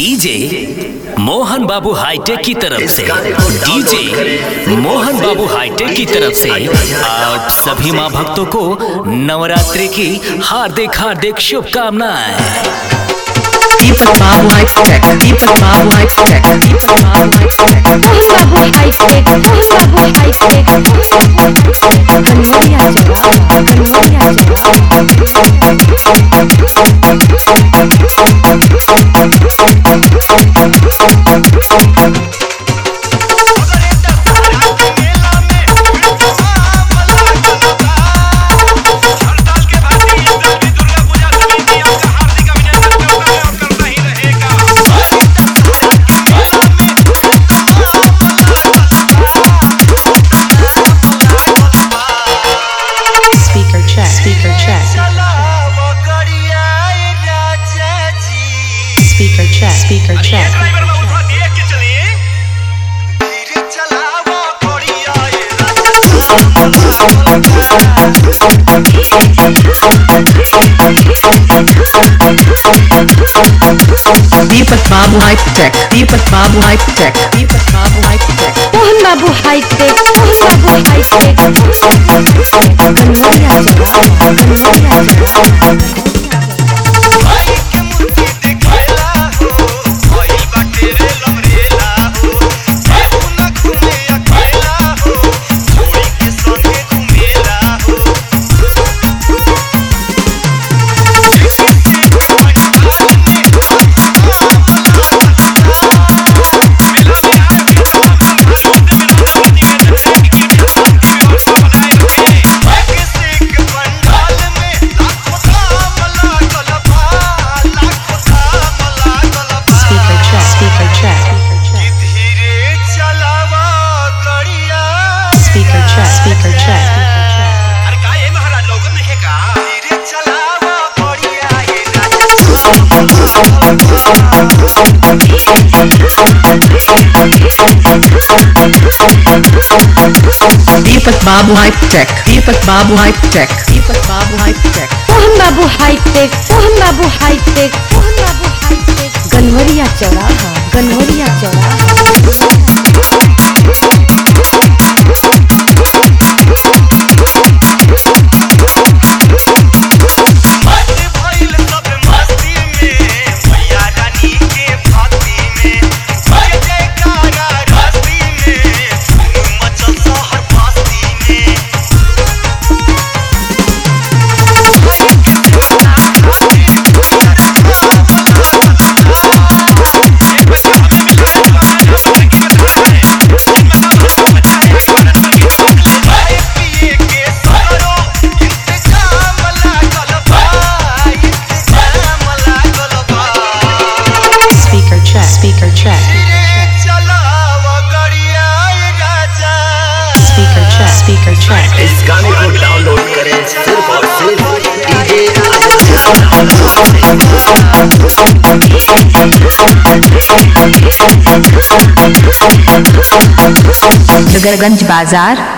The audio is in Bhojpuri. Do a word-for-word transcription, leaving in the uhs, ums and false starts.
डीजे मोहन बाबू हाईटेक की तरफ से डीजे मोहन बाबू हाईटेक की तरफ से आप सभी मां भक्तों को नवरात्रि की हार्दिक हार्दिक शुभकामनाएं। Deepak Babu High-Tech, Deepak Babu High-Tech, Deepak Babu High-Tech, Mohan बाबू हाईटेक, मोहन बाबू हाईटेक, कन्हैया जवा, Kanhaiya Speaker check, speaker check. Deepak Babu High-Tech, Deepak Babu High-Tech, Deepak Babu High-Tech, Mohan बाबू हाईटेक, मोहन बाबू हाईटेक, कन्हैया जवा, कन्हैया जवा। Speaker check, speaker check. अरे का ये महाराज लोगन ने है का धीरे चलावा बढ़िया ये Deepak Babu High-Tech, Deepak Babu High-Tech, Deepak Babu High-Tech, Mohan बाबू हाईटेक, मोहन बाबू हाईटेक, मोहन बाबू हाईटेक, गनवरिया चौराहा, गनवरिया चौराहा। Speaker check. Speaker check. Speaker check. इस गाने को डाउनलोड करें सिर्फ और सिर्फ डगरगंज बाजार